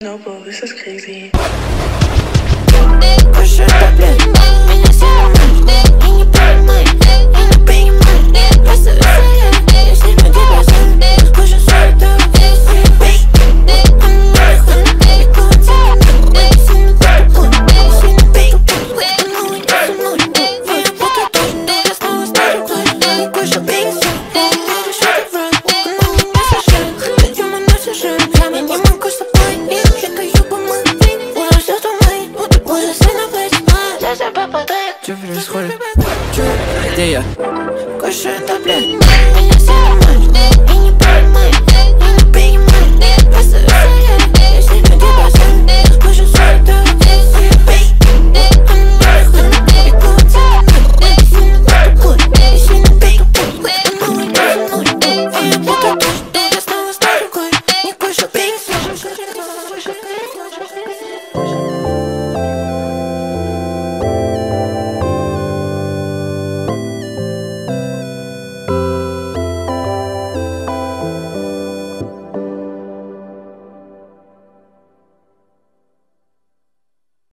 No, bro, this is crazy. Кушаю таблет, меня сильно мать. И не понимай, и не принимай. Просто веселее, если люди глаза. Скажу свой дом, бей. Что происходит? Где я? Кушаю таблет, меня сильно мать.